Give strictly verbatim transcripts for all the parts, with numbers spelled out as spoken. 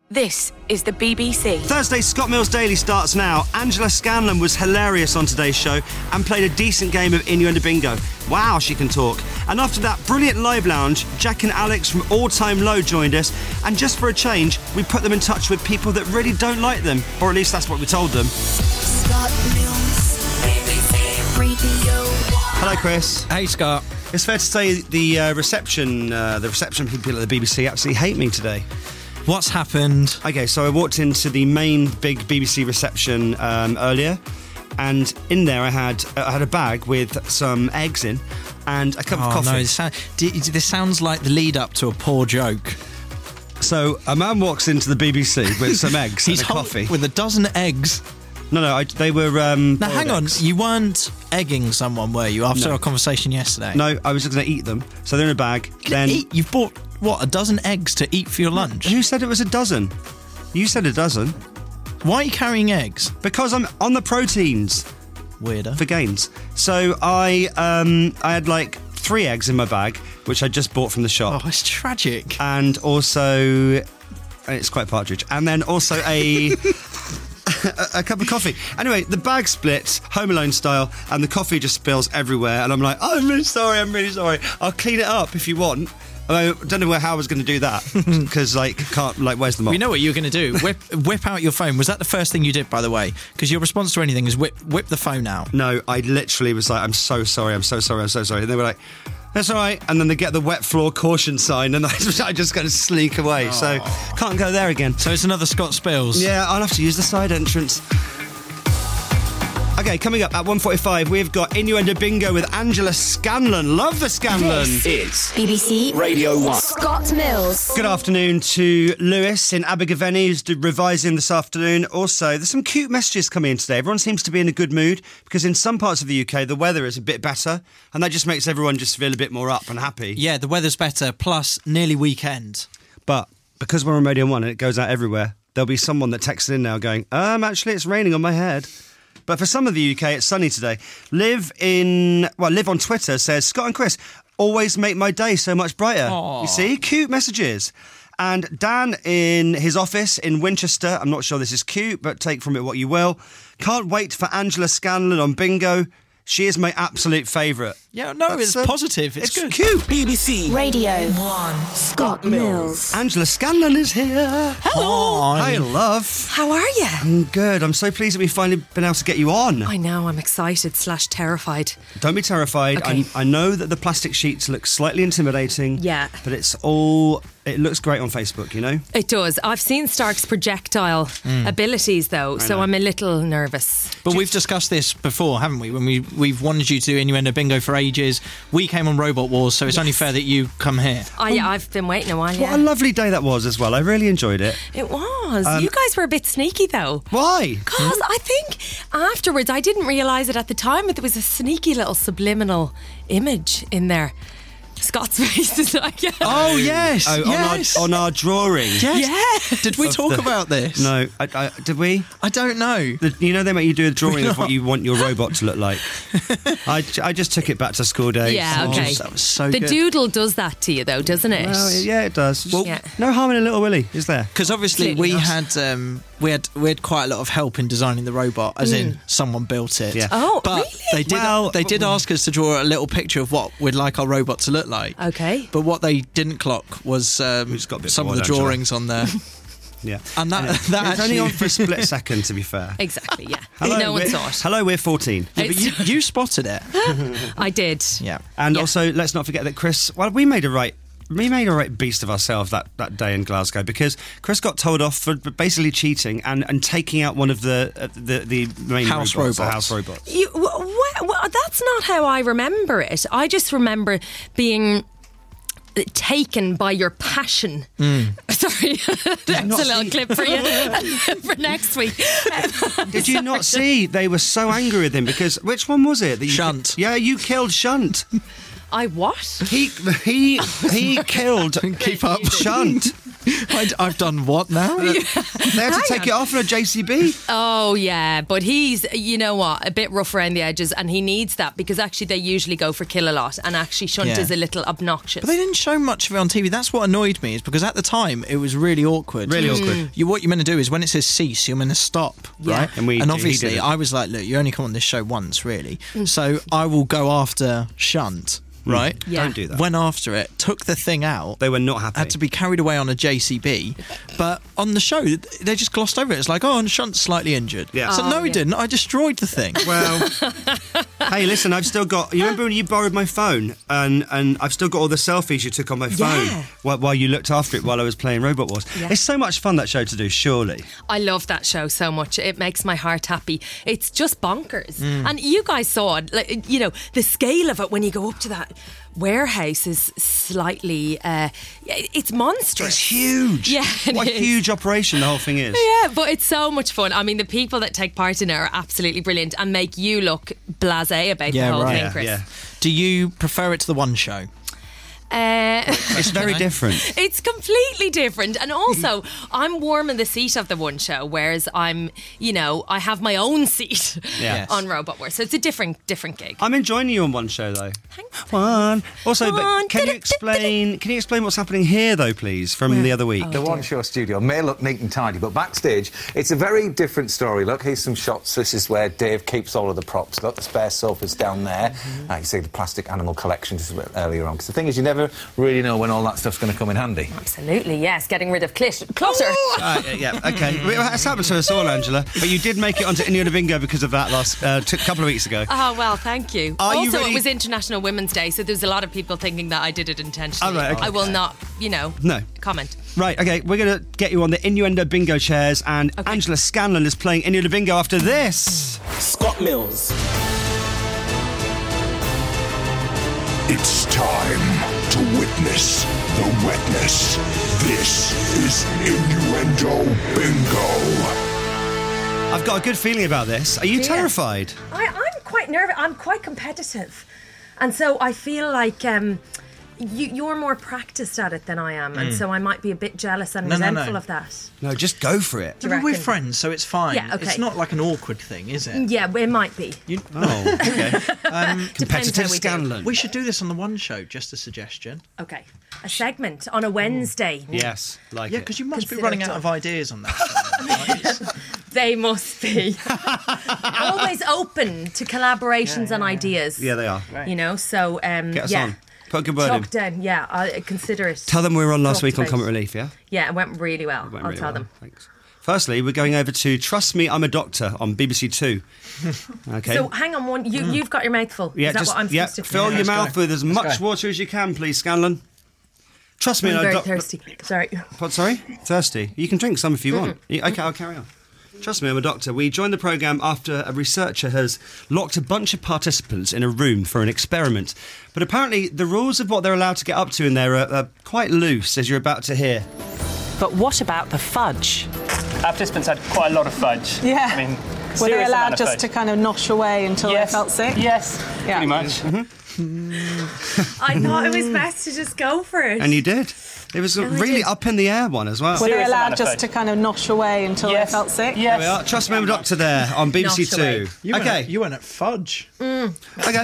This is the B B C. Thursday Scott Mills Daily starts now. Angela Scanlon was hilarious on today's show and played a decent game of Innuendo Bingo. Wow, she can talk. And after that brilliant live lounge, Jack and Alex from All Time Low joined us, and just for a change, we put them in touch with people that really don't like them, or at least that's what we told them. Scott Mills, B B C Radio one. Hello, Chris. Hey, Scott. It's fair to say the uh, reception, uh, the reception people at the B B C absolutely hate me today. What's happened? Okay, so I walked into the main big B B C reception um, earlier, and in there I had I had a bag with some eggs in and a cup oh, of coffee. No, this, sound, this sounds like the lead up to a poor joke. So a man walks into the B B C with some eggs He's and a coffee. With a dozen eggs. No, no, I, they were... Um, now, hang on. eggs. You weren't egging someone, were you, after No. our conversation yesterday? No, I was just going to eat them. So they're in a bag. Then Eat? You've bought, what, a dozen eggs to eat for your lunch? Who said it was a dozen? You said a dozen. Why are you carrying eggs? Because I'm on the proteins Weirder. for gains. So I um, I had like three eggs in my bag, which I just bought from the shop. Oh, it's tragic. And also... It's quite partridge. And then also a... A, a cup of coffee. Anyway, the bag splits, Home Alone style, and the coffee just spills everywhere. And I'm like, oh, I'm really sorry, I'm really sorry. I'll clean it up if you want. I don't know where, how I was going to do that because, like, can't like, where's the mop? We know what you were going to do. Whip, whip out your phone. Was that the first thing you did, by the way? Because your response to anything is whip, whip the phone out. No, I literally was like, I'm so sorry, I'm so sorry, I'm so sorry. And they were like, that's all right. And then they get the wet floor caution sign, and I, I just kind of sneak away. Oh. So can't go there again. So it's another Scott Spills. Yeah, I'll have to use the side entrance. Okay, coming up at one forty-five, we've got Innuendo Bingo with Angela Scanlon. Love the Scanlon. This is B B C Radio one. Scott Mills. Good afternoon to Lewis in Abergavenny, who's revising this afternoon. Also, there's some cute messages coming in today. Everyone seems to be in a good mood because in some parts of the U K, the weather is a bit better, and that just makes everyone just feel a bit more up and happy. Yeah, the weather's better, plus nearly weekend. But because we're on Radio one and it goes out everywhere, there'll be someone that texts in now going, um, actually, it's raining on my head. But for some of the U K, it's sunny today. Liv in, well, Liv on Twitter says, Scott and Chris always make my day so much brighter. Aww. You see, cute messages. And Dan in his office in Winchester, I'm not sure this is cute, but take from it what you will. Can't wait for Angela Scanlon on Bingo. She is my absolute favourite. Yeah, no, That's, it's uh, positive. It's, it's good. cute. B B C Radio one. Scott Mills. Angela Scanlon is here. Hello. Hi, love. How are you? I'm good. I'm so pleased that we've finally been able to get you on. I know, I'm excited slash terrified. Don't be terrified. Okay. I, I know that the plastic sheets look slightly intimidating. Yeah. But it's all... It looks great on Facebook, you know? It does. I've seen Stark's projectile Mm. abilities, though, so know. I'm a little nervous. But we've discussed this before, haven't we? When we, we've wanted you to do Innuendo Bingo for ages. We came on Robot Wars, so it's only fair that you come here. I, I've been waiting a while, What yeah. a lovely day that was as well. I really enjoyed it. It was. Um, you guys were a bit sneaky, though. Why? Because I think afterwards, I didn't realise it at the time, but there was a sneaky little subliminal image in there. Scott's face is like, yeah. Oh, yes. Oh, yes. on, our, on our drawing. Yes. Yeah. Did we Of talk the- about this? No. I, I, did we? I don't know. The, you know they make you do a drawing of not. what you want your robot to look like. I, I just took it back to school days. Yeah, It okay. just- that was so The good. doodle does that to you, though, doesn't it? Well, yeah, it does. Well, Yeah. no harm in a little Willy, is there? Because obviously Clearly we not. had um, we had we had quite a lot of help in designing the robot, as in someone built it. Yeah. Oh, but really? they did Well- they did ask us to draw a little picture of what we'd like our robot to look like. Okay. But what they didn't clock was um, Who's got a bit some of bored, the Angela? drawings on there. Yeah. And that- And it- that it's only actually- on for a split second, to be fair. Exactly, yeah. Hello, no one we're- saw it. Hello, we're fourteen. Yeah, but you, you spotted it. I did. Yeah. And Yeah. also, let's not forget that Chris, well, we made a right... We made a right beast of ourselves that, that day in Glasgow because Chris got told off for basically cheating and, and taking out one of the uh, the, the main House robots, the robots. house robots. You, wh- wh- wh- that's not how I remember it. I just remember being taken by your passion. Sorry, that's not a little see- clip for you for next week. Did you not see? They were so angry with him because which one was it? That you, Shunt. Yeah, you killed Shunt. I what? He he he killed. Keep up. Shunt. I, I've done what now? They had to take it off in a J C B. Oh, yeah. But he's, you know what, a bit rough around the edges, and he needs that because actually they usually go for kill a lot, and actually Shunt Yeah. is a little obnoxious. But they didn't show much of it on T V. That's what annoyed me, is because at the time it was really awkward. Really awkward. You, what you're meant to do is when it says cease, you're meant to stop, Yeah. right? And we- he obviously, didn't. I was like, look, you only come on this show once, really. Mm. So I will go after Shunt, right? Yeah. Don't do that. Went after it, took the thing out. They were not happy. Had to be carried away on a J C B, but on the show they just glossed over it. It's like, oh, and Shunt's slightly injured. Yeah. So Oh, no, he yeah. didn't. I destroyed the thing. Well, hey, listen, I've still got. You remember when you borrowed my phone, and and I've still got all the selfies you took on my phone Yeah. while, while you looked after it while I was playing Robot Wars. Yeah. It's so much fun, that show, to do. Surely, I love that show so much. It makes my heart happy. It's just bonkers. Mm. And you guys saw it, like, you know, the scale of it when you go up to that warehouse is slightly, uh, it's monstrous. it's huge. Yeah, it what a is. huge operation the whole thing is. Yeah, but it's so much fun. I mean, the people that take part in it are absolutely brilliant and make you look blasé about Yeah, the whole right. thing, Yeah, Chris. yeah. Do you prefer it to the one show? Uh, It's very different. It's completely different. And also, I'm warm in the seat of the one show, whereas I'm, you know, I have my own seat Yes. on Robot Wars. So it's a different different gig. I'm enjoying you on one show though. Thanks. One. Also, One. but can you explain? Can you explain what's happening here, though, please, from the other week? The one show studio may look neat and tidy, but backstage, it's a very different story. Look, here's some shots. This is where Dave keeps all of the props. Got the spare sofas down there. Uh, you see the plastic animal collection just a bit earlier on. Because the thing is, you never really know when all that stuff's going to come in handy. Absolutely, yes. Getting rid of clit- clutter. Uh, yeah, okay. Well, It's happened to us all, Angela. But you did make it onto Innuendo Bingo because of that last uh, t- couple of weeks ago. Oh, well, thank you. Are you also, ready- it was International Women's Day, so there's a lot of people thinking that I did it intentionally. Oh, right, okay. I will not, you know, No. comment. Right, okay, we're going to get you on the Innuendo Bingo chairs, and Okay. Angela Scanlon is playing Innuendo Bingo after this. Scott Mills. It's time to witness the wetness. This is Innuendo Bingo. I've got a good feeling about this. Are you Yeah. terrified? I, I'm quite nervous. I'm quite competitive. And so I feel like um, you, you're more practiced at it than I am. And so I might be a bit jealous and No, no, resentful no. of that. No, just go for it. you But we're reckon? friends, so it's fine. Yeah, okay. It's not like an awkward thing, is it? Yeah, it might be. You, Oh, okay. Depends Competitive how we do. Scanlon. we should do this on the one show, just a suggestion. Okay. A segment on a Wednesday. Yes, like Yeah, it. because you must be Consider running it out of done. ideas on that show. right? It's- They must be. Always open to collaborations and ideas. Yeah, they are. You know, so um, Get us yeah. on. Put a good word in. Talk down, yeah, I'll consider it. Tell them we were on last Talked week on about. Comic Relief, yeah? Yeah, it went really well. Went I'll really tell well. them. Thanks. Firstly, we're going over to Trust Me, I'm a Doctor on B B C Two. Okay. So hang on, one. You you've got your mouth full. yeah, Is that just what I'm yeah, supposed to fill do? your Let's mouth go. with as Let's much go. water as you can, please, Scanlon. Trust me, I'm I'm a very doctor. thirsty. Sorry. What, sorry? Thirsty. You can drink some if you want. You- Okay, I'll carry on. Trust me, I'm a doctor. We joined the programme after a researcher has locked a bunch of participants in a room for an experiment. But apparently, the rules of what they're allowed to get up to in there are, are quite loose, as you're about to hear. But what about the fudge? Our participants had quite a lot of fudge. Yeah. I mean, Were they serious amount allowed of just fudge. to kind of nosh away until Yes. they felt sick? Yes, Yeah. pretty much. I thought it was best to just go for it. And you did. It was a And I really did. up in the air one as well. Were they Serious amount allowed of just fudge. to kind of nosh away until Yes. they felt sick? Yes. There we are. Trust me, I'm a doctor there on B B C Not away. Two. You Okay. Went, you went at fudge. Okay.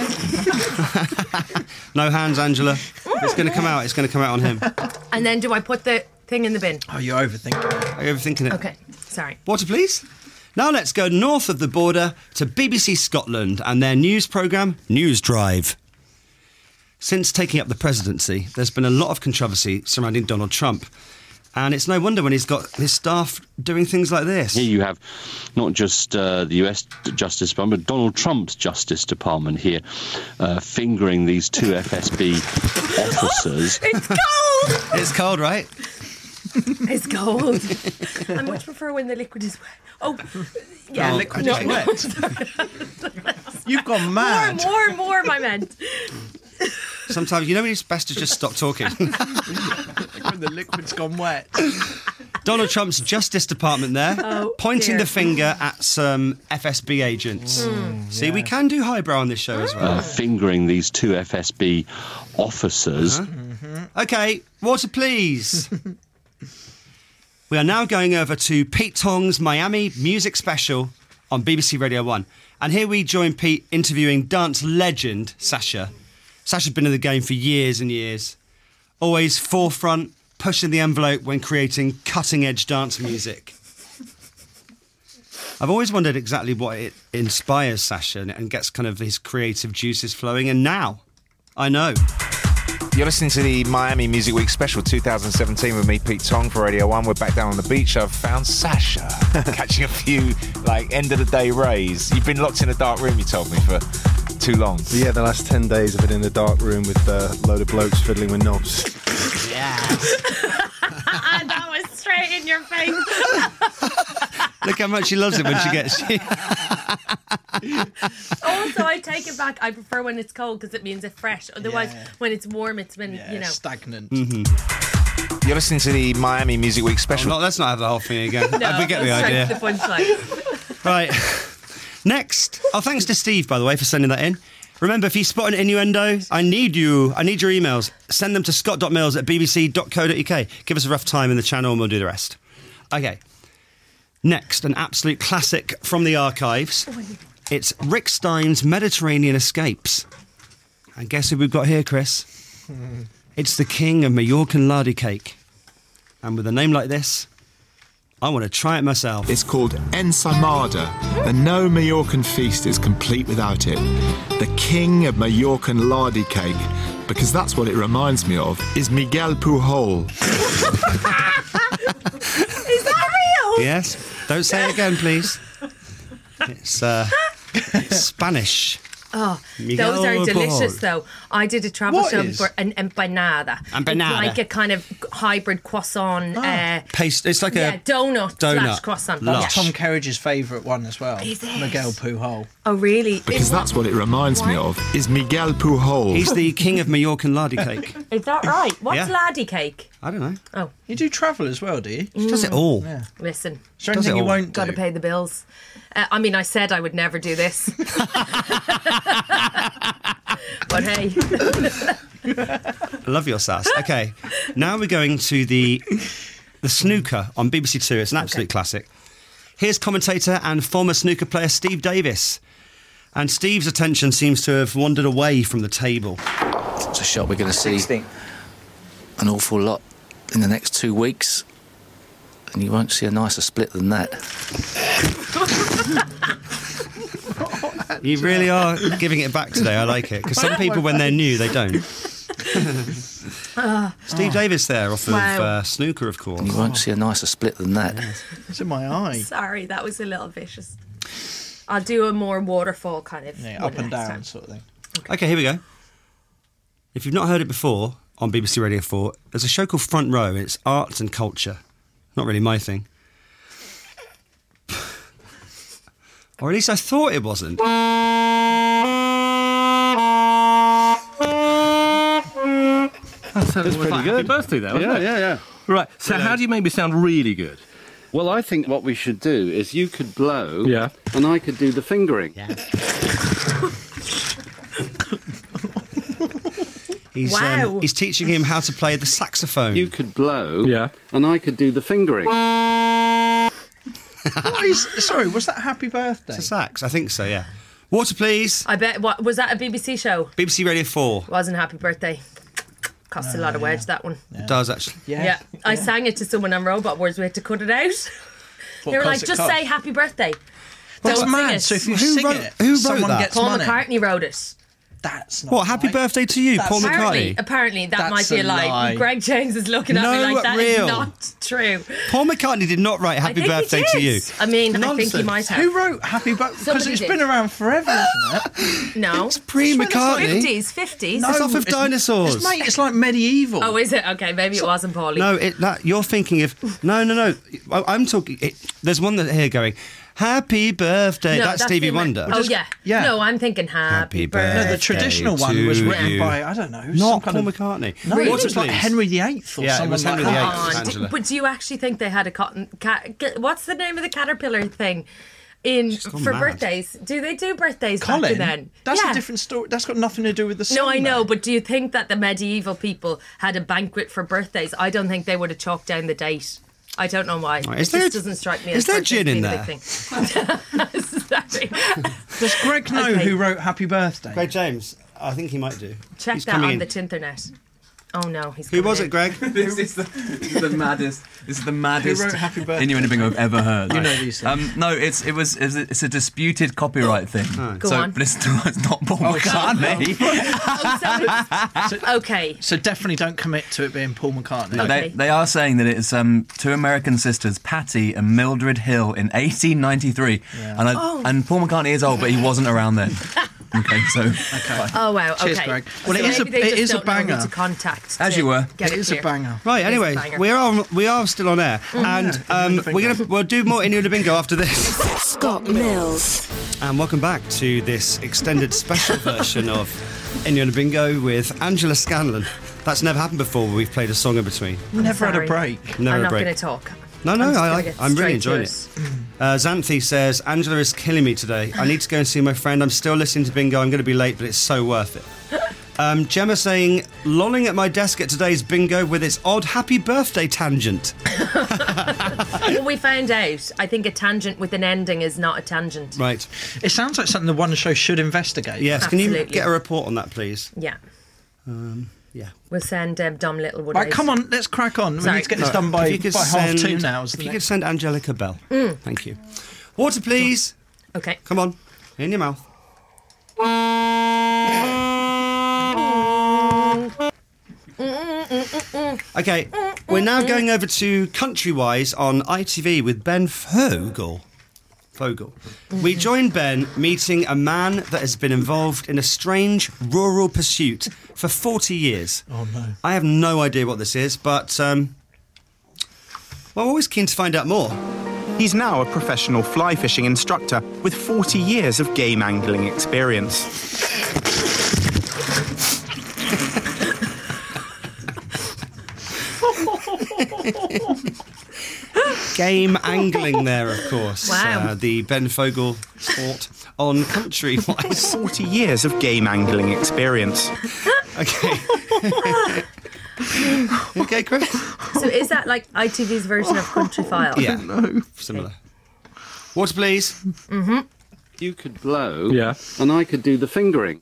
No hands, Angela. It's going to come out. It's going to come out on him. And then do I put the thing in the bin? Oh, you're overthinking it. Are you overthinking it? Okay. Sorry. Water, please. Now let's go north of the border to B B C Scotland and their news programme, News Drive. Since taking up the presidency, there's been a lot of controversy surrounding Donald Trump. And it's no wonder when he's got his staff doing things like this. Here you have not just uh, the U S Justice Department, but Donald Trump's Justice Department here uh, fingering these two F S B officers. It's cold. It's cold, right? It's cold. I much prefer when the liquid is wet. Oh, yeah. Oh, Liquid okay. is wet. You've gone More, mad. more, more, I meant. Sometimes, you know when it's best to just stop talking. When the liquid's gone wet. Donald Trump's Justice Department there, Oh, pointing dear. the finger at some F S B agents. See, we can do highbrow on this show as well. Uh, fingering these two F S B officers. Okay, water, please. We are now going over to Pete Tong's Miami Music Special on B B C Radio one. And here we join Pete interviewing dance legend Sasha. Sasha's been in the game for years and years. Always forefront, pushing the envelope when creating cutting-edge dance music. I've always wondered exactly what it inspires Sasha and, and gets kind of his creative juices flowing, and now I know. You're listening to the Miami Music Week Special twenty seventeen with me, Pete Tong, for Radio one. We're back down on the beach. I've found Sasha catching a few, like, end-of-the-day rays. You've been locked in a dark room, you told me, for too long. Yeah, the last ten days I've been in a dark room with a load of blokes fiddling with knobs. Yes. That was straight in your face. Look how much she loves it when she gets you. Also, I take it back. I prefer when it's cold because it means it's fresh. Otherwise, Yeah. when it's warm, it's been, Yeah, you know. stagnant. Mm-hmm. You're listening to the Miami Music Week Special. Oh, no, let's not have the whole thing again. No, we get the straight idea. to the punchline. Right. Next. Oh, thanks to Steve, by the way, for sending that in. Remember, if you spot an innuendo, I need you. I need your emails. Send them to scott.mills at bbc dot co dot uk. Give us a rough time in the channel and we'll do the rest. Okay. Next, an absolute classic from the archives. It's Rick Stein's Mediterranean Escapes. And guess who we've got here, Chris? It's the king of Mallorcan lardy cake. And with a name like this, I want to try it myself. It's called ensaimada, and no Mallorcan feast is complete without it. The king of Mallorcan lardy cake, because that's what it reminds me of, is Miguel Pujol. Is that real? Yes. Don't say it again, please. It's, uh, it's Spanish. Oh, Miguel those are delicious, Pujol. though. I did a travel What show is? for an empanada. Empanada. It's like a kind of hybrid croissant. Uh, Paste. It's like yeah, a donut, donut. slash croissant. That's Yeah. Tom Kerridge's favourite one as well. Is it? Miguel Pujol. Oh, really? Because that's what it reminds me of, is Miguel Pujol. He's the king of Mallorcan lardy cake. Is that right? What's Yeah. laddie cake? I don't know. Oh. You do travel as well, do you? She does it all. Yeah. Listen. Is there anything you won't Got to do? pay the bills. Uh, I mean, I said I would never do this. But hey. I love your sass. Okay, now we're going to the the snooker on B B C Two. It's an absolute classic. Here's commentator and former snooker player Steve Davis. And Steve's attention seems to have wandered away from the table. It's a shot we're going to see an awful lot in the next two weeks. And you won't see a nicer split than that. You really are giving it back today. I like it. Because some people, when they're new, they don't. Uh, Steve Davis there, off Wow. of uh, snooker, of course. And you won't see a nicer split than that. It's in my eye. Sorry, that was a little vicious. I'll do a more waterfall kind of. Yeah, one up and next down time. sort of thing. Okay, here we go. If you've not heard it before on B B C Radio four, there's a show called Front Row. It's arts and culture. Not really my thing. Or at least I thought it wasn't. That's pretty good. Happy birthday, though. Yeah, yeah, yeah. Right. So, how do you make me sound really good? Well, I think what we should do is you could blow, Yeah. and I could do the fingering. He's, Wow. um, he's teaching him how to play the saxophone. You could blow, Yeah. and I could do the fingering. What is, sorry, was that Happy Birthday? It's a sax, I think so, yeah. Water, please. I bet. What was that? A B B C show? B B C Radio four. Wasn't Happy Birthday. Cost a lot of words, that one. It does, actually. Yeah. I sang it to someone on Robot Wars. We had to cut it out. What they were like, cost it just cost? say Happy Birthday. That's Don't mad. sing it. So if you Who sing wrote- it, who wrote someone that? gets Paul money. McCartney wrote it. That's not What, Happy right. Birthday to you, That's- Paul Apparently, McCartney? apparently that That's might be a a lie. lie. Greg James is looking at No, me like that is real. not true. Paul McCartney did not write I Happy think he Birthday to did. you. I mean, I think he Nonsense. might have. Who wrote Happy Birthday? Because Somebody it's did. been around forever, isn't it? No. It's pre-McCartney. fifties, fifties. It's off of it's- dinosaurs. It's, mate, it's like medieval. Oh, is it? Okay, maybe it wasn't Paulie. No, it, that, you're thinking of... No, no, no. I, I'm talking... It, there's one that here going, Happy Birthday. No, that's, Stevie the Amer- Wonder. Oh, yeah. yeah. No, I'm thinking Happy, Happy Birthday. No, the traditional one to was written you. by, I don't know, some Not kind Paul of... McCartney. No, Really? it was like Please. Henry the Eighth or Yeah, it someone was Henry like the that. Eighth. Come on, Angela. d- but do you actually think they had a cotton cat? What's the name of the caterpillar thing in gone for mad. birthdays? Do they do birthdays back Colin, then? that's Yeah. a different story. That's got nothing to do with the song. No, I know, though. but do you think that the medieval people had a banquet for birthdays? I don't think they would have chalked down the date. I don't know why. Right, is it there- just doesn't strike me is as there personally gin in being a there? big thing. Sorry. Does Greg know Okay. who wrote Happy Birthday? Greg James. I think he might do. Check He's that coming on in. the Tinternet. Oh no, he's Who coming was in. it, Greg? this is the, this is the maddest. This is the maddest wrote Happy Birthday? innuendo bingo I've ever heard. You know these things. Um, no, it's it was it's a, it's a disputed copyright thing. Go so, on. but it's, it's not Paul Oh, McCartney. Okay. So definitely don't commit to it being Paul McCartney. No, they, they are saying that it's um, two American sisters, Patty and Mildred Hill, in eighteen ninety-three. And, I, Oh. and Paul McCartney is old, but he wasn't around then. Okay, so Okay. Oh wow. Cheers, okay. Greg. Well, So it is a- maybe they it just is a don't know who banger. to contact. As to you were. Get It it is a clear. banger. Right. It is a Anyway, banger. we are we are still on air, and um, we're gonna we'll do more Innuendo Bingo after this. Scott Mills. And welcome back to this extended special version of Innuendo Bingo with Angela Scanlon. That's never happened before. Where we've played a song in between. Never had a Sorry. break. Never I'm a not break. going to talk. No, no, I'm just I gonna like. get I'm really straight to enjoying it. it. Uh, Xanthi says Angela is killing me today. I need to go and see my friend. I'm still listening to Bingo. I'm going to be late, but it's so worth it. Um, Gemma saying lolling at my desk at today's Bingo with its odd happy birthday tangent. Well, we found out. I think a tangent with an ending is not a tangent. Right. It sounds like something the One Show should investigate. Yes. Can you Absolutely. get a report on that, please? Yeah. Um, yeah. We'll send um, Dom Littlewood. Right, out. come on, let's crack on. We Sorry. need to get this No, done by, if you could by half send- two now. isn't If you it? could send Angelica Bell. Mm. Thank you. Water, please. Okay. Come on. In your mouth. Okay, we're now going over to Countrywise on I T V with Ben Fogel. Fogel. We join Ben meeting a man that has been involved in a strange rural pursuit for forty years. Oh, no. I have no idea what this is, but, um, well, I'm always keen to find out more. He's now a professional fly fishing instructor with forty years of game angling experience. Game angling there, of course. Wow. Uh, the Ben Fogel sport on Countrywise. forty years of game angling experience. Okay. Okay, Chris? So is that like I T V's version of Country File? Yeah. No. Similar. Water, please. Mm-hmm. You could blow, Yeah. and I could do the fingering.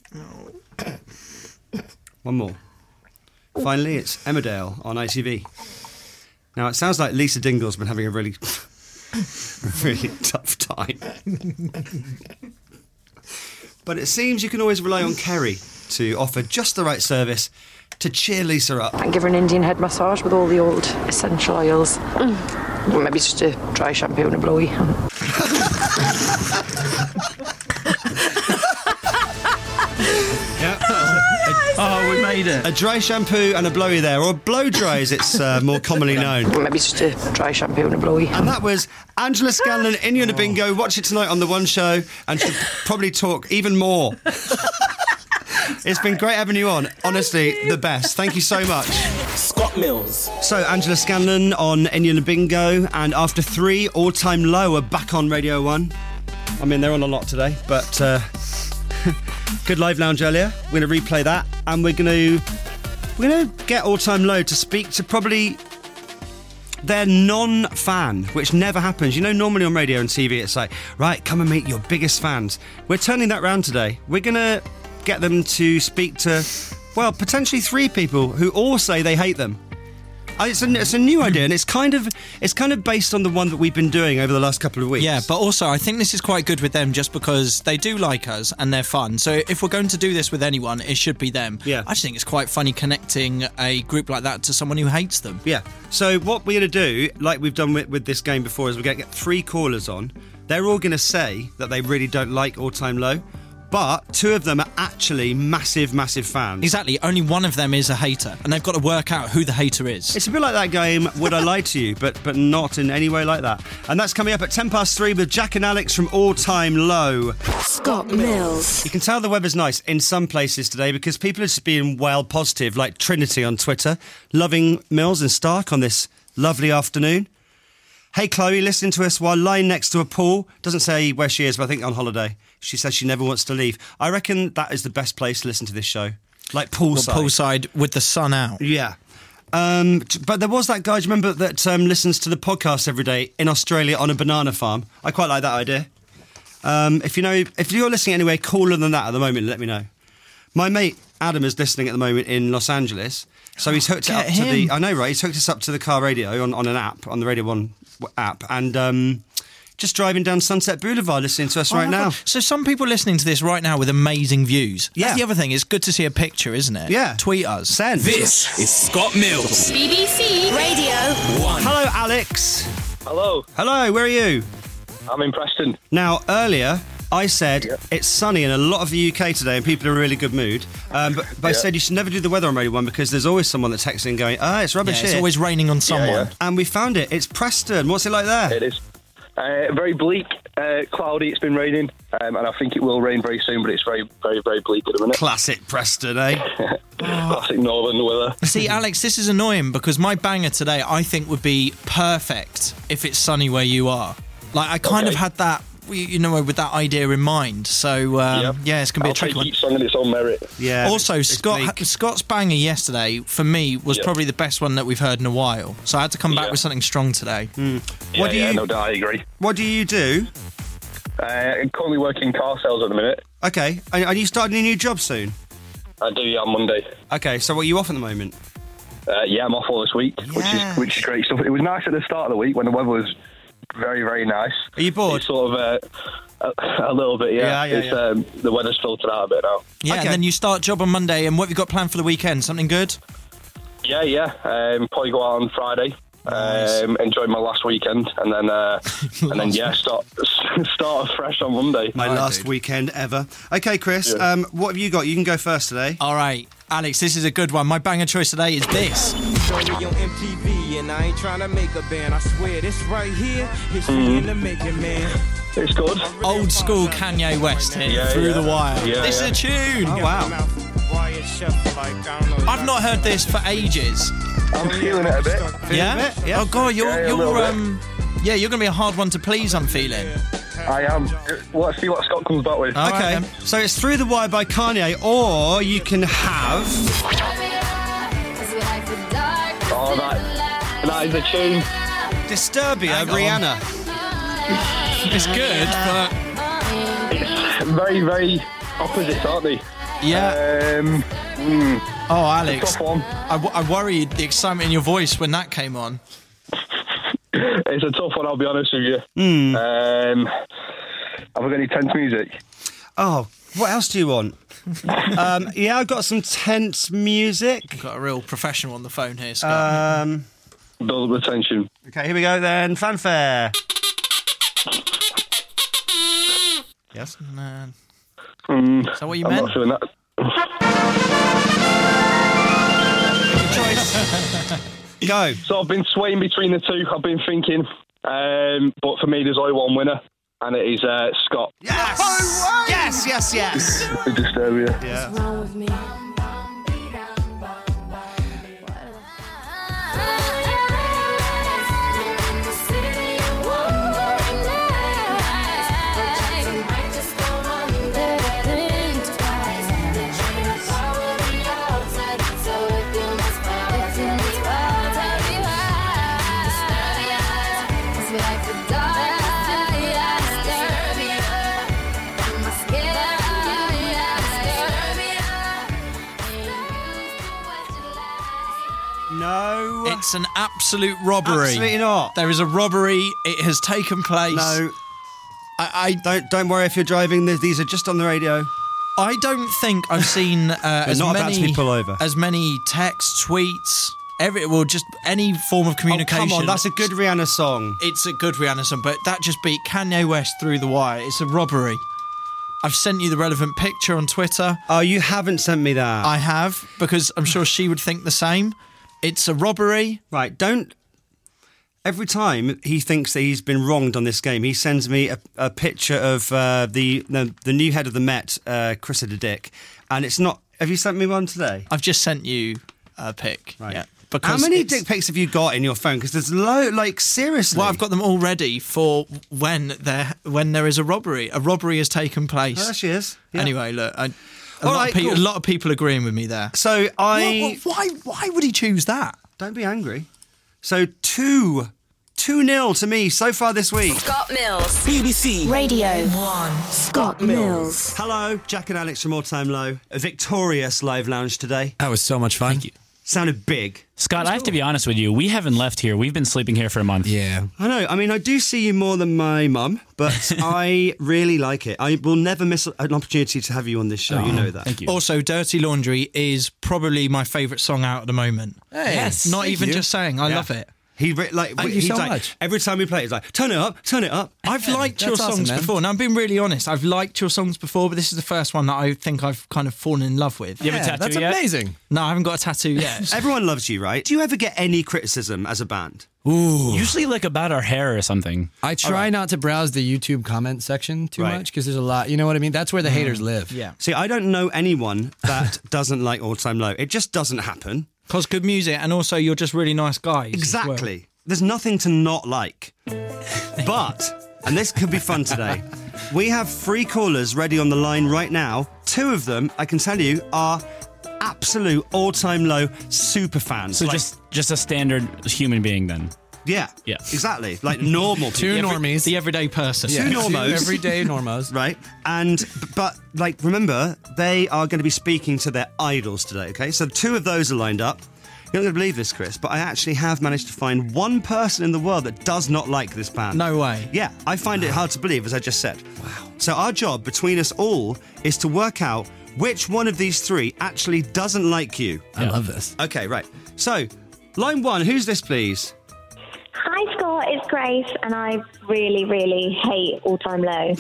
One more. Finally, it's Emmerdale on I T V. Now, it sounds like Lisa Dingle's been having a really, really tough time. But it seems you can always rely on Kerry to offer just the right service to cheer Lisa up. And give her an Indian head massage with all the old essential oils. Mm. Well, maybe just a dry shampoo and a blowy. Yeah. Oh, we made it. A dry shampoo and a blowy there, or blow dry as it's uh, more commonly known. Well, maybe just a dry shampoo and a blowy. And that was Angela Scanlon in Your Bingo. Watch it tonight on The One Show, and she'll probably talk even more. It's been great having you on. Honestly, the best. Thank you so much. Scott Mills. So, Angela Scanlon on Innuendo Bingo, and after three all-time low are back on Radio one. I mean, they're on a lot today, but uh, good live lounge earlier. We're going to replay that, and we're going to we're going to get all-time low to speak to probably their non-fan, which never happens. You know, normally on radio and T V, it's like, right, come and meet your biggest fans. We're turning that round today. We're going to get them to speak to, well, potentially three people who all say they hate them. Uh, It's a, it's a new idea, and it's kind of it's kind of based on the one that we've been doing over the last couple of weeks. Yeah, but also I think this is quite good with them just because they do like us and they're fun. So if we're going to do this with anyone, it should be them. Yeah. I just think it's quite funny connecting a group like that to someone who hates them. Yeah. So what we're going to do, like we've done with, with this game before, is we're going to get three callers on. They're all going to say that they really don't like All Time Low, but two of them are actually massive, massive fans. Exactly. Only one of them is a hater, and they've got to work out who the hater is. It's a bit like that game, Would I Lie to You, but but not in any way like that. And that's coming up at ten past three with Jack and Alex from All Time Low. Scott Mills. You can tell the weather's nice in some places today because people are just being well positive, like Trinity on Twitter, loving Mills and Stark on this lovely afternoon. Hey, Chloe, listening to us while lying next to a pool. Doesn't say where she is, but I think on holiday. She says she never wants to leave. I reckon that is the best place to listen to this show. Like poolside. Well, poolside with the sun out. Yeah. Um, t- but there was that guy, do you remember, that um, listens to the podcast every day in Australia on a banana farm? I quite like that idea. Um, if you know, if you're listening anywhere cooler than that at the moment, let me know. My mate Adam is listening at the moment in Los Angeles, so he's hooked it Get up to the. him. I know, right? He's hooked us up to the car radio on, on an app, on the Radio One w- app, and um, just driving down Sunset Boulevard, listening to us Oh right my now. God. So some people listening to this right now with amazing views. Yeah. That's the other thing. It's good to see a picture, isn't it? Yeah. Tweet us. Send. This is Scott Mills. B B C Radio One. Hello, Alex. Hello. Hello. Where are you? I'm in Preston. Now, earlier, I said it's sunny in a lot of the U K today and people are in a really good mood. Um, but, but I Yeah. said you should never do the weather on Radio one because there's always someone that texts in going, ah, it's rubbish Yeah, it's here. always raining on someone. yeah. And we found it. It's Preston. What's it like there? It is. Uh, very bleak, uh, cloudy, it's been raining, um, and I think it will rain very soon, but it's very, very, very bleak at the minute. Classic Preston, eh? Classic northern weather. See, Alex, this is annoying because my banger today, I think, would be perfect if it's sunny where you are. Like, I kind Okay. of had that, you know, with that idea in mind. So, um, Yep. yeah, it's going to be I'll a tricky take one. each song in its own merit. Yeah. Also, it's Scott bleak. Scott's banger yesterday, for me, was Yep. probably the best one that we've heard in a while. So I had to come back Yeah. with something strong today. Yeah, What do yeah, you- no doubt, I agree. What do you do? Uh, I'm currently working car sales at the minute. Okay. Are, are you starting a new job soon? I do, yeah, on Monday. Okay, so what are you off at the moment? Uh, yeah, I'm off all this week, which is which is great stuff. It was nice at the start of the week when the weather was very, very nice. Are you bored? It's sort of uh, a, a little bit, yeah. Yeah, yeah, it's, yeah. Um, the weather's filtered out a bit now. Yeah, Okay. and then you start job on Monday, and what have you got planned for the weekend? Something good? Yeah, yeah. Um, probably go out on Friday. Nice. Um, enjoy my last weekend, and then uh, and then yeah, start start fresh on Monday. My Right, last dude. weekend ever. Okay, Chris, Yeah. um, what have you got? You can go first today. All right, Alex, this is a good one. My banger choice today is this. Show me on M T V, and I ain't trying to make a band. I swear, this right here, history Mm. in the making, man. It's good. Old school Kanye West here, Yeah, Through yeah. the Wire. Yeah, this yeah. is a tune. Oh, wow. I've not heard this for ages. I'm feeling it a bit. Yeah? it? Yeah. Oh, God, you're, Yeah, a little you're bit. um, yeah, you're going to be a hard one to please, I'm feeling. I am. Let's see what Scott comes back with. All right, Okay, then. so it's Through the Wire by Kanye, or you can have... Oh, that, that is a tune. Disturbia, Hang on. Rihanna. It's good, but It's very, very opposites, aren't they? yeah. Um, mm, Oh, Alex, tough one. I, w- I worried the excitement in your voice when that came on. It's a tough one, I'll be honest with you. Hmm. Um, have I got any tense music? Oh, what else do you want? um, yeah, I've got some tense music. Got a real professional on the phone here, Scott. Um, Build up the tension. okay, here we go then. Fanfare. Yes? Man. Mm, Is that what you I'm meant? not feeling that. Good choice. Go. So I've been swaying between the two. I've been thinking, um, but for me, there's only one winner, and it is uh, Scott. Yes! Yes, yes, yes. With Disturbia. Yeah. wrong with me? No. It's an absolute robbery. Absolutely not. There is a robbery. It has taken place. No. I, I Don't don't worry if you're driving. Th- These are just on the radio. I don't think I've seen uh, as not about many to be pulled over. as many texts, tweets, every well, just any form of communication. Oh, come on, that's a good Rihanna song. It's a good Rihanna song, but that just beat Kanye West Through the Wire. It's a robbery. I've sent you the relevant picture on Twitter. Oh, you haven't sent me that. I have, because I'm sure she would think the same. It's a robbery. Right, don't... Every time he thinks that he's been wronged on this game, he sends me a, a picture of uh, the, the the new head of the Met, uh, Chris Dick, and it's not... Have you sent me one today? I've just sent you a pic. Right. Yeah. How Because many it's- dick pics have you got in your phone? Because there's low, like, seriously. Well, I've got them all ready for when there when there is a robbery. A robbery has taken place. Oh, there she is. Yeah. Anyway, look, I, a, All lot right, of people, cool. a lot of people agreeing with me there. So I... Why, why? Why would he choose that? Don't be angry. So two, two nil to me so far this week. Scott Mills. B B C Radio one. Scott Mills. Hello, Jack and Alex from All Time Low. A victorious live lounge today. That was so much fun. Thank you. Sounded big. Scott, I have to be honest with you. We haven't left here. We've been sleeping here for a month. Yeah. I know. I mean, I do see you more than my mum, but I really like it. I will never miss an opportunity to have you on this show. Oh, you know that. Thank you. Also, Dirty Laundry is probably my favourite song out at the moment. Hey, yes. Not even you. just saying. I Yeah. love it. He re- like Thank you he's so like, much. Every time we play it, he's like, turn it up, turn it up. I've liked That's your awesome, songs man. before, and I'm being really honest. I've liked your songs before, but this is the first one that I think I've kind of fallen in love with. You have a Yeah, tattoo that's yet? amazing. No, I haven't got a tattoo yet. Everyone loves you, right? Do you ever get any criticism as a band? Ooh. Usually like about our hair or something. I try right. not to browse the YouTube comment section too Right. much because there's a lot. You know what I mean? That's where the haters live. Yeah. See, I don't know anyone that doesn't like All Time Low. It just doesn't happen. Because good music, and also you're just really nice guys. as well. Exactly. There's nothing to not like. But, and this could be fun today, we have three callers ready on the line right now. Two of them, I can tell you, are absolute all-time low super fans. So Like, just just a standard human being then. yeah, Yeah. exactly. Like normal people. Two The every- normies. The everyday person. Two normos. everyday normos. Right, and but like remember, they are going to be speaking to their idols today. Okay, so two of those are lined up. You're not going to believe this, Chris, but I actually have managed to find one person in the world that does not like this band. No way. Yeah, I find it hard to believe, as I just said. Wow. So our job between us all is to work out which one of these three actually doesn't like you. I love this. Okay, right. So, line one, who's this, please? Hi, Scott. It's Grace, and I really, really hate All Time Low.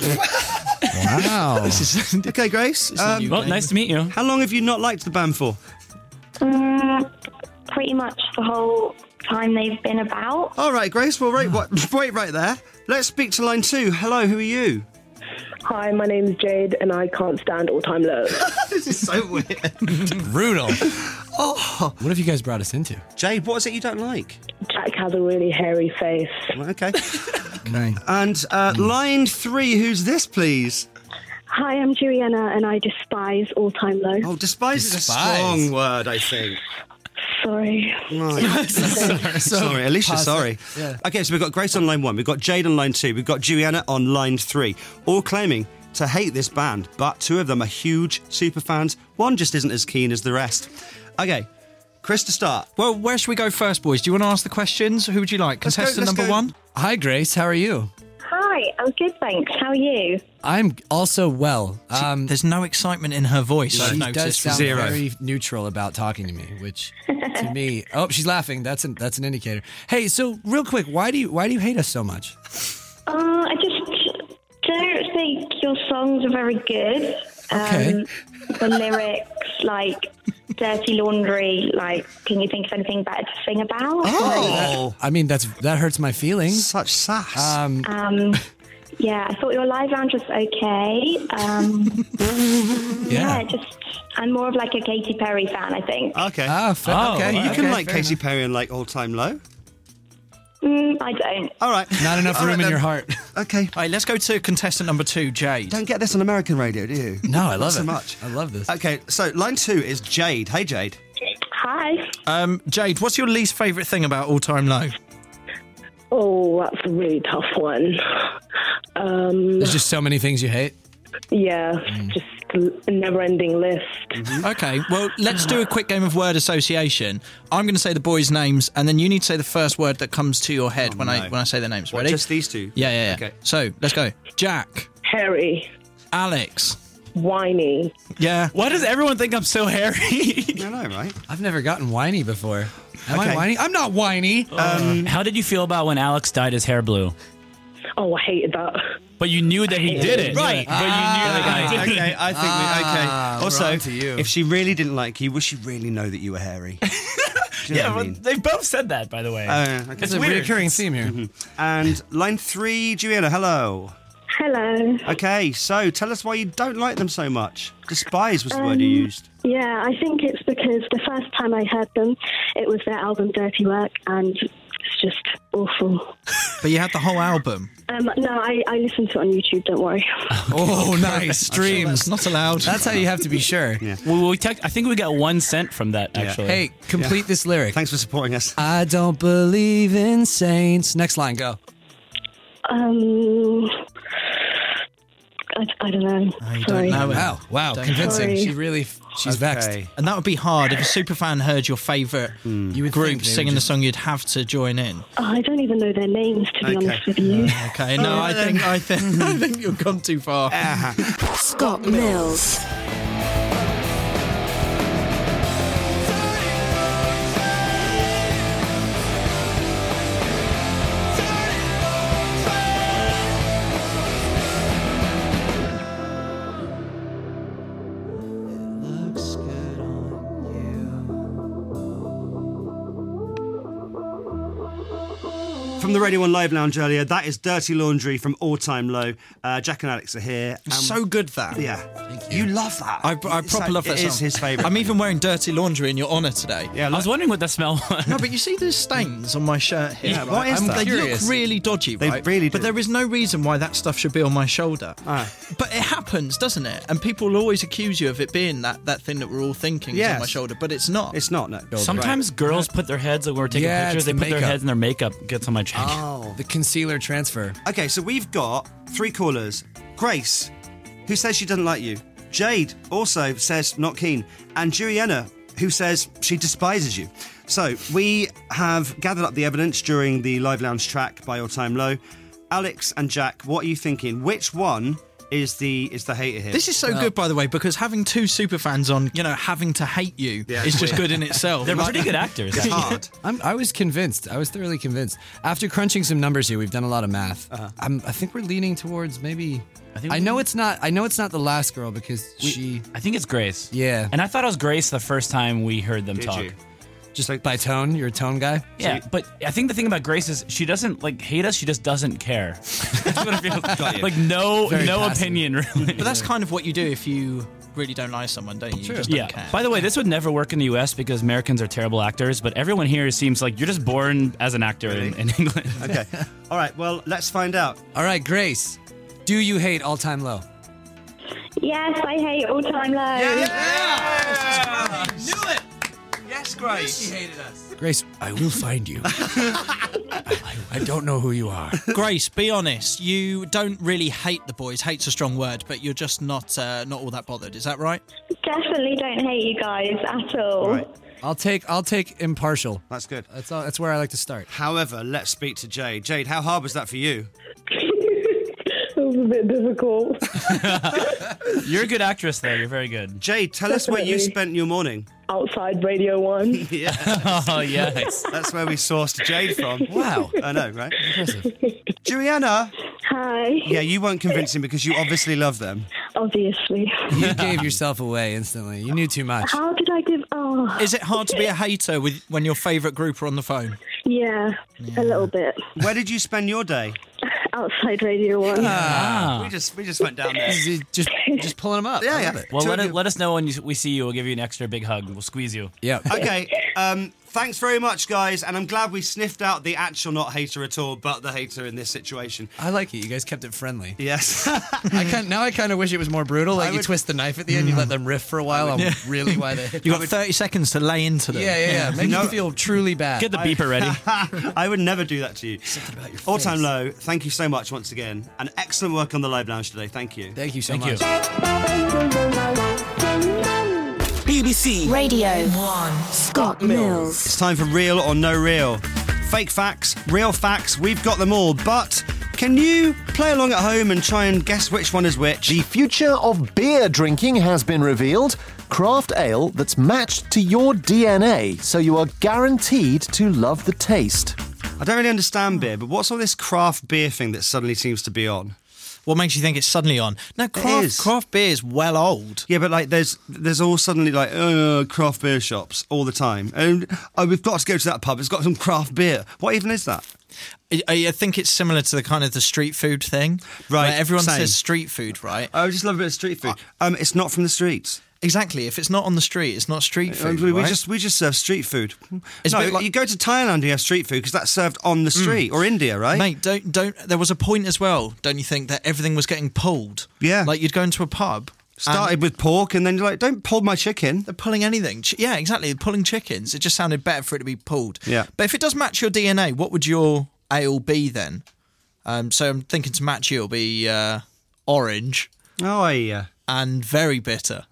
Wow. Okay, Grace. Um, Well, nice to meet you. how long have you not liked the band for? Mm, pretty much the whole time they've been about. All right, Grace. Well, wait, what, wait right there. Let's speak to line two. Hello, who are you? Hi, my name's Jade, and I can't stand All Time Low. This is so weird. Brutal. Oh, What have you guys brought us into? Jade, what is it you don't like? Jack has a really hairy face. Well, okay. Okay. And uh, line three, who's this, please? Hi, I'm Juliana, and I despise All Time Low. Oh, despise is a Despise. strong word, I think. Sorry. Right. sorry, Alicia, Pass it. sorry. Yeah. Okay, so we've got Grace on line one, we've got Jade on line two, we've got Juliana on line three, all claiming to hate this band, but two of them are huge super fans. One just isn't as keen as the rest. Okay, Chris to start. Well, where should we go first, boys? Do you want to ask the questions? Who would you like? Let's go- Contestant let's number go- one? Hi, Grace. How are you? Hi, I'm good, thanks. How are you? I'm also well. Um, There's no excitement in her voice, she I've does noticed. sound Zero. very neutral about talking to me, which to me, oh, she's laughing. That's an that's an indicator. Hey, so real quick, why do you why do you hate us so much? Uh, I just don't think your songs are very good. Okay. Um, the lyrics, like Dirty Laundry, like, can you think of anything better to sing about? Oh, I mean, that's that hurts my feelings. such sass. Um, Um, yeah, I thought your live lounge was okay. Um, yeah. yeah. just I'm more of like a Katy Perry fan, I think. okay. Ah, fa- Oh, okay. you can okay, like fair Katy enough. Perry and like All Time Low. Mm, I don't. All right. Not enough All room right, in then. your heart. Okay. All right, let's go to contestant number two, Jade. Don't get this on American radio, do you? No, I Not love so it. much. I love this. Okay, so line two is Jade. Hey, Jade. Hi. Um, Jade, what's your least favourite thing about All Time Low? Oh, that's a really tough one. Um, There's just so many things you hate. yeah, just a never-ending list. Okay, well, let's do a quick game of word association. I'm going to say the boys' names, and then you need to say the first word that comes to your head Oh, when no. I when I say their names. What, Ready? just these two? Yeah, yeah, yeah. Okay. So, let's go. Jack. Hairy, Alex. whiny. Yeah. Why does everyone think I'm so hairy? I know, right? I've never gotten whiny before. Am Okay. I whiny? I'm not whiny. Um, How did you feel about when Alex dyed his hair blue? Oh, I hated that. But you knew that he did it. Right. But you knew that he did it. Okay, I think Ah, we, we're okay. Also, on to you. if she really didn't like you, would she really know that you were hairy? Do you know Yeah, what I well, mean? they both said that, by the way. Uh, okay. It's a recurring theme here. Mhm. And line three, Juliana, hello. Hello. Okay, so tell us why you don't like them so much. Despise was the word you Um, used. Yeah, I think it's because the first time I heard them, it was their album Dirty Work, and it's just awful. But you had the whole album. Um, no, I, I listen to it on YouTube, don't worry. Oh, nice. Streams. Not allowed. That's how you have to be sure. Yeah. Well, we tech- I think we got one cent from that, Yeah. actually. Hey, complete Yeah. this lyric. Thanks for supporting us. I don't believe in saints. Next line, go. Um, I, I don't know. I don't Sorry. know it. Wow, wow, Don't convincing. Sorry. She really, she's vexed. Okay. And that would be hard if a superfan heard your favourite You would group think they would singing the just- song. You'd have to join in. Oh, I don't even know their names, to be Okay. honest with you. Okay, no, I think I think I think you've gone too far. Scott Mills. From the Radio one Live Lounge earlier, that is Dirty Laundry from All Time Low. Uh, Jack and Alex are here. Um, So good that. Yeah. Thank You love that. I, I It's proper like- love that It song. is his favourite. I'm even wearing dirty laundry in your honour today. Yeah, I was wondering what the smell was. No, but you see these stains on my shirt here. Yeah, right? what is I'm- that? They Curious. look really dodgy, They right? really do. But there is no reason why that stuff should be on my shoulder. Ah. But it happens, doesn't it? And people will always accuse you of it being that, that thing that we're all thinking is Yes. on my shoulder, but it's not. It's not, no. Sometimes girls put their heads, like when we're taking Yeah, pictures, it's they the put their makeup. heads in their makeup, gets on my cheek. Oh. The concealer transfer. Okay, so we've got three callers. Grace, who says she doesn't like you. Jade also says not keen. And Juliana, who says she despises you. So we have gathered up the evidence during the Live Lounge track by All Time Low. Alex and Jack, what are you thinking? Which one is the is the hater here? This is so good, by the way, because having two superfans on, you know, having to hate you Yeah. is just good in itself. They're Like- pretty good actors. It's hard. I'm, I was convinced. I was thoroughly convinced. After crunching some numbers here, we've done a lot of math. Uh-huh. I'm, I think we're leaning towards maybe. I think I we- know it's not. I know it's not the last girl because We- she. I think it's Grace. Yeah. And I thought it was Grace the first time we heard them Did talk. you? Just by tone, you're a tone guy. Yeah, but I think the thing about Grace is she doesn't like hate us. She just doesn't care. That's what I feel. Got you. Like no, Very no passive. opinion really. But that's kind of what you do if you really don't like someone, don't you? You just don't Yeah. care. By the way, this would never work in the U S because Americans are terrible actors. But everyone here seems like you're just born as an actor in, in England. Okay. All right, well, let's find out. All right, Grace. Do you hate All Time Low? Yes, I hate All Time Low. Knew it! Yes, Grace. hated us. Grace, I will find you. I, I don't know who you are. Grace, be honest. You don't really hate the boys. Hate's a strong word, but you're just not uh, not all that bothered. Is that right? Definitely don't hate you guys at all. Right. I'll take. I'll take impartial. That's good. That's all, that's where I like to start. However, let's speak to Jade. Jade, how hard was that for you? It was a bit difficult. You're a good actress, though. You're very good. Jade, tell us where you Definitely. spent your morning. Outside Radio one. Yeah. Oh yes. That's where we sourced Jade from. Wow. I know, right? Impressive. Juliana. Hi. Yeah, you weren't convincing because you obviously love them. Obviously. You gave yourself away instantly. You knew too much. How did I give? Oh, Is it hard to be a hater with when your favourite group are on the phone? yeah, a little bit. Where did you spend your day? Outside Radio one. Ah. We just we just went down there. Just, just pulling them up. Yeah, I yeah. love it. Well, Two let, of it, you- let us know when you, we see you. We'll give you an extra big hug. We'll squeeze you. Yeah. Okay, um, thanks very much, guys, and I'm glad we sniffed out the actual not hater at all, but the hater in this situation. I like it. You guys kept it friendly. Yes. I kind now I kind of wish it was more brutal. Like I you would- twist the knife at the end, you let them riff for a while on really why they. You've got thirty seconds to lay into them. Yeah, yeah, yeah. Make No. you feel truly bad. Get the beeper ready. I would never do that to you. Something about your All face. Time Low, thank you so much once again. And excellent work on the Live Lounge today. Thank you. Thank you so Thank much. you. B B C Radio one. Scott Mills. It's time for Real or No Real. Fake facts, real facts, we've got them all, but can you play along at home and try and guess which one is which? The future of beer drinking has been revealed. Craft ale that's matched to your D N A, so you are guaranteed to love the taste. I don't really understand beer, but what's all this craft beer thing that suddenly seems to be on? What makes you think it's suddenly on? No, is. craft, craft beer is well old. Yeah, but like there's there's all suddenly like uh, craft beer shops all the time, and oh, we've got to go to that pub. It's got some craft beer. What even is that? I, I think it's similar to the kind of the street food thing. Right, Where everyone same. says street food, right? I just love a bit of street food. Um, it's not from the streets. Exactly. If it's not on the street, it's not street food. we, we right? just we just serve street food. It's a no, bit like- you go to Thailand and you have street food because that's served on the street, or India, right? Mate, don't don't. There was a point as well, don't you think, that everything was getting pulled? Yeah. Like you'd go into a pub. Started with pork, and then you're like, don't pull my chicken. They're pulling anything. Ch- yeah, exactly. They're pulling chickens. It just sounded better for it to be pulled. Yeah. But if it does match your D N A, what would your ale be then? Um, so I'm thinking to match you, it'll be uh, orange. Oh, yeah. And very bitter.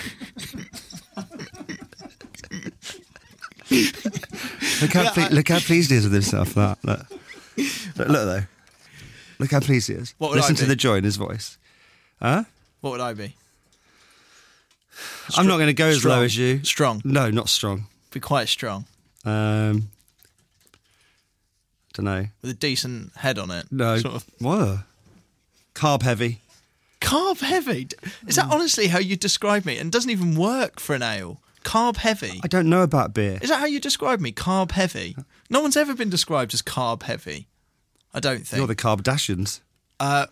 Look how Yeah, ple- I- look how pleased he is with himself. That look, look, look though. Look how pleased he is. What would Listen I to be? the joy in his voice. Huh? What would I be? I'm not going to go as strong. low as you. Strong. No, not strong. Be quite strong. Um, don't know. With a decent head on it. No. Sort of. Whoa. Carb heavy. Carb heavy? Is that honestly how you describe me? And doesn't even work for an ale. Carb heavy. I don't know about beer. Is that how you describe me? Carb heavy? No one's ever been described as carb heavy. I don't think. You're the Kardashians. Uh,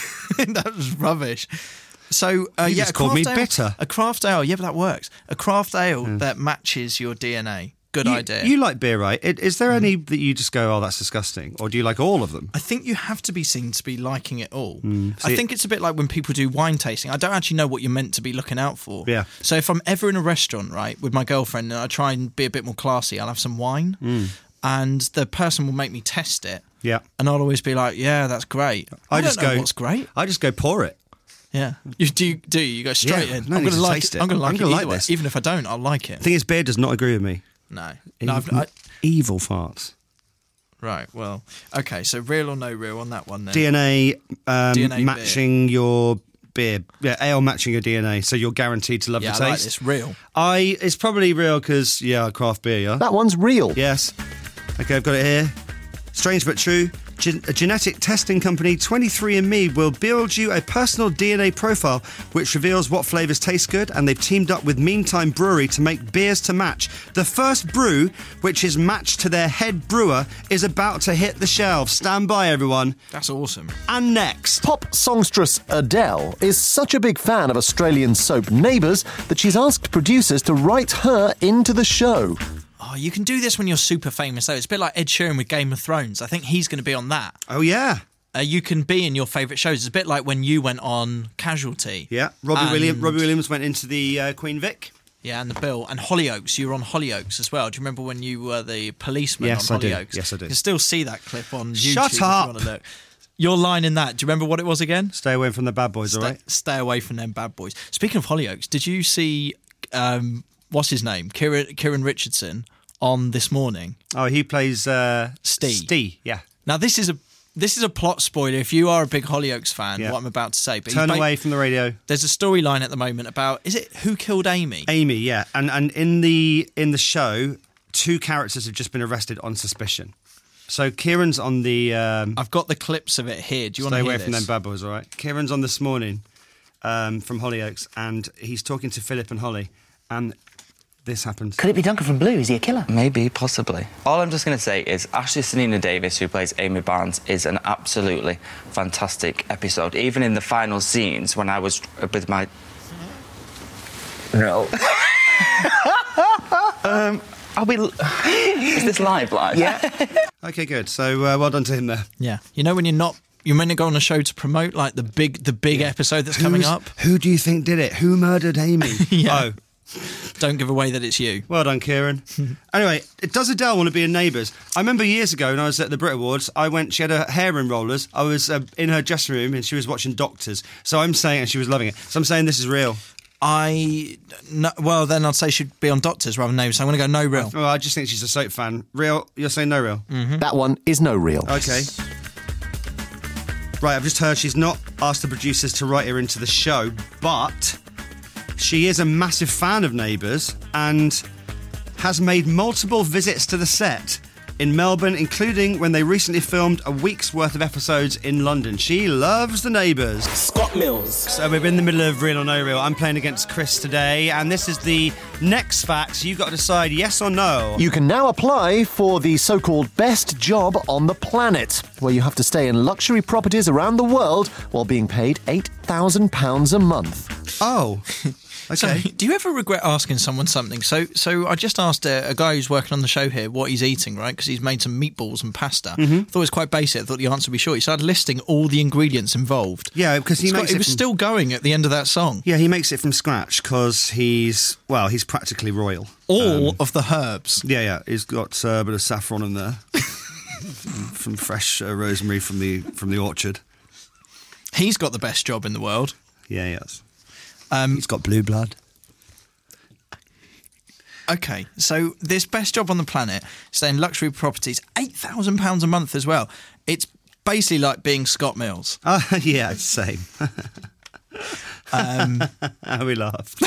that was rubbish. So, uh, You yeah, just a called me craft ale- bitter. A craft ale, yeah, but that works. A craft ale that matches your D N A. Good you, idea. You like beer, right? It, is there any that you just go, oh, that's disgusting? Or do you like all of them? I think you have to be seen to be liking it all. Mm, I see- think it's a bit like when people do wine tasting. I don't actually know what you're meant to be looking out for. Yeah. So if I'm ever in a restaurant, right, with my girlfriend and I try and be a bit more classy, I'll have some wine Mm. and the person will make me test it. Yeah. And I'll always be like, yeah, that's great. I, I don't just know go. what's great. I just go pour it. Yeah. You do you, do you, you go straight Yeah, in. no I'm need going to to like taste it. it. I'm going to like I'm it gonna either like way. this. Even if I don't, I'll like it. The thing is, beer does not agree with me. No. Evil, No, I've, I, evil farts. right, well, okay, so real or no real on that one then? D N A, um, D N A matching your beer. Yeah, ale matching your D N A, so you're guaranteed to love Yeah, the I like taste. this. Real. I it's probably real because yeah, craft beer. Yeah, That one's real. yes. Okay, I've got it here. Strange but true. Gen- a genetic testing company, twenty-three and me, will build you a personal D N A profile which reveals what flavours taste good, and they've teamed up with Meantime Brewery to make beers to match. The first brew, which is matched to their head brewer, is about to hit the shelves. Stand by, everyone. That's awesome. And next. Pop songstress Adele is such a big fan of Australian soap Neighbours that she's asked producers to write her into the show. Oh, you can do this when you're super famous, though. It's a bit like Ed Sheeran with Game of Thrones. I think he's going to be on that. Oh, yeah. Uh, you can be in your favourite shows. It's a bit like when you went on Casualty. Yeah, Robbie, And- William, Robbie Williams went into the uh, Queen Vic. Yeah, and the Bill. And Hollyoaks. You were on Hollyoaks as well. Do you remember when you were the policeman Yes, on I do. Hollyoaks? Yes, I do. You can still see that clip on YouTube. Shut if you up. wanna look. Your line in that, do you remember what it was again? Stay away from the bad boys, Stay, all right? stay away from them bad boys. Speaking of Hollyoaks, did you see, um, what's his name? Kieran, Kieran Richardson on This Morning. Oh, he plays uh, Steve. Steve, yeah. Now, this is a this is a plot spoiler if you are a big Hollyoaks fan, Yeah. what I'm about to say. But Turn he's ba- away from the radio. There's a storyline at the moment about, is it Who Killed Amy? Amy, yeah, and and in the in the show, two characters have just been arrested on suspicion. So Kieran's on the. Um, I've got the clips of it here. Do you want stay to hear away this? from them bad boys, all right? Kieran's on This Morning um, from Hollyoaks, and he's talking to Philip and Holly, and this happens. Could it be Duncan from Blue? Is he a killer? Maybe, possibly. All I'm just going to say is Ashley Selena Davis, who plays Amy Barnes, is an absolutely fantastic episode. Even in the final scenes, when I was with my... No. um, I'll be... Is this live, live? Yeah. Okay, good. So uh, well done to him there. Yeah. You know when you're not... You're meant to go on a show to promote, like, the big the big episode that's coming Who's- up. Who do you think did it? Who murdered Amy? Yeah. Oh. Don't give away that it's you. Well done, Kieran. Anyway, does Adele want to be in Neighbours? I remember years ago when I was at the Brit Awards, I went, she had her hair in rollers. I was uh, in her dressing room and she was watching Doctors. So I'm saying, and she was loving it. So I'm saying this is real. I... No, well, then I'd say she'd be on Doctors rather than Neighbours. So I'm going to go no real. Well, I just think she's a soap fan. Real? You're saying no real? Mm-hmm. That one is no real. Okay. Right, I've just heard she's not asked the producers to write her into the show, but she is a massive fan of Neighbours and has made multiple visits to the set in Melbourne, including when they recently filmed a week's worth of episodes in London. She loves the Neighbours. Scott Mills. So we're in the middle of Real or No Real. I'm playing against Chris today, and this is the next facts. You've got to decide yes or no. You can now apply for the so-called best job on the planet, where you have to stay in luxury properties around the world while being paid eight thousand pounds a month. Oh. Okay. So, do you ever regret asking someone something? So, so I just asked a, a guy who's working on the show here what he's eating, right? Because he's made some meatballs and pasta. Mhm. Thought it was quite basic. I thought the answer would be short. He started listing all the ingredients involved. Yeah, because he It's got- makes it it was from- still going at the end of that song. Yeah, he makes it from scratch because he's, well, he's practically royal. All of the herbs. Yeah, yeah. He's got uh, a bit of saffron in there. From fresh uh, rosemary from the from the orchard. He's got the best job in the world. Yeah, he has. Um, He's got blue blood. Okay, so this best job on the planet, staying in luxury properties, eight thousand pounds a month as well. It's basically like being Scott Mills. Uh, yeah, same. Um, How we laughed.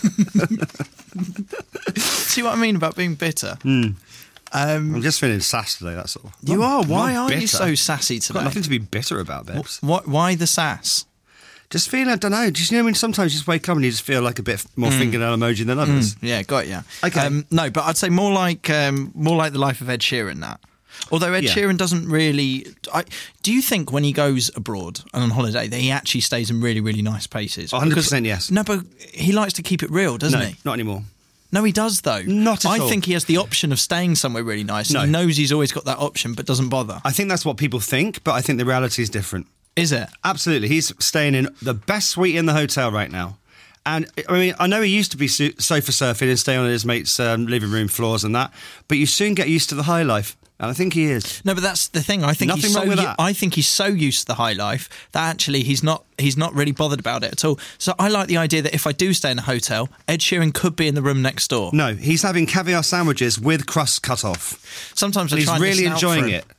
See what I mean about being bitter? Mm. Um, I'm just feeling sass today, that's all. You Not- are? Why not aren't you bitter. so sassy today? Got nothing to be bitter about, babes. What? Why the sass? Just feeling, I don't know, just, you know, when sometimes you just wake up and you just feel like a bit more Mm. fingernail emoji than others. Mm, yeah, got ya. Okay. Um, no, but I'd say more like um, more like the life of Ed Sheeran. That, although Ed Yeah. Sheeran doesn't really. I, do you think when he goes abroad and on holiday that he actually stays in really, really nice places? one hundred Because- percent yes. No, but he likes to keep it real, doesn't No, he? not anymore. No, he does though. Not at I all. think he has the option of staying somewhere really nice. No. He knows he's always got that option, but doesn't bother. I think that's what people think, but I think the reality is different. Is it? Absolutely. He's staying in the best suite in the hotel right now. And, I mean, I know he used to be su- sofa surfing and staying on his mate's um, living room floors and that, but you soon get used to the high life. And I think he is. No, but that's the thing. I think Nothing he's so wrong with u- that. I think he's so used to the high life that actually he's not he's not really bothered about it at all. So I like the idea that if I do stay in a hotel, Ed Sheeran could be in the room next door. No, he's having caviar sandwiches with crust cut off. Sometimes I And he's try and really listen out enjoying for him. it.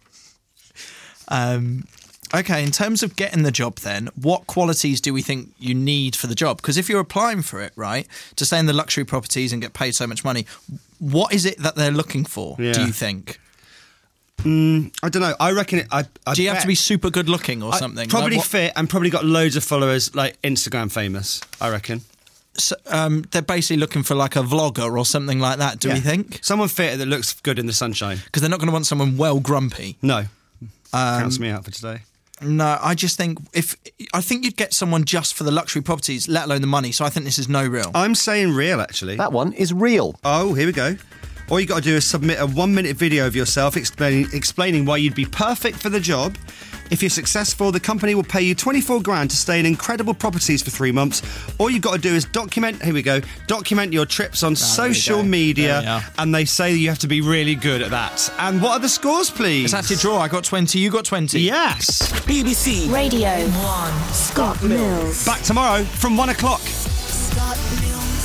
Um, okay, in terms of getting the job then, what qualities do we think you need for the job? Because if you're applying for it, right, to stay in the luxury properties and get paid so much money, what is it that they're looking for, Yeah. do you think? Mm, I don't know. I reckon it. I, I Do you have bet- to be super good looking or I- something? Probably Like what- fit and probably got loads of followers, like Instagram famous, I reckon. So, um, they're basically looking for like a vlogger or something like that, do we Yeah. think? Someone fit that looks good in the sunshine. Because they're not going to want someone well grumpy. No. Um, Counts me out for today. No, I just think if I think you'd get someone just for the luxury properties, let alone the money. So I think this is no real. I'm saying real, actually. That one is real. Oh, here we go. All you got to do is submit a one-minute video of yourself explaining explaining why you'd be perfect for the job. If you're successful, the company will pay you twenty-four grand to stay in incredible properties for three months. All you've got to do is document, here we go, document your trips on there we social go. There we media, are. and they say you have to be really good at that. And what are the scores, please? It's actually a draw. I got twenty, you got twenty. Yes. B B C Radio one. Scott Mills. Back tomorrow from one o'clock. Scott Mills.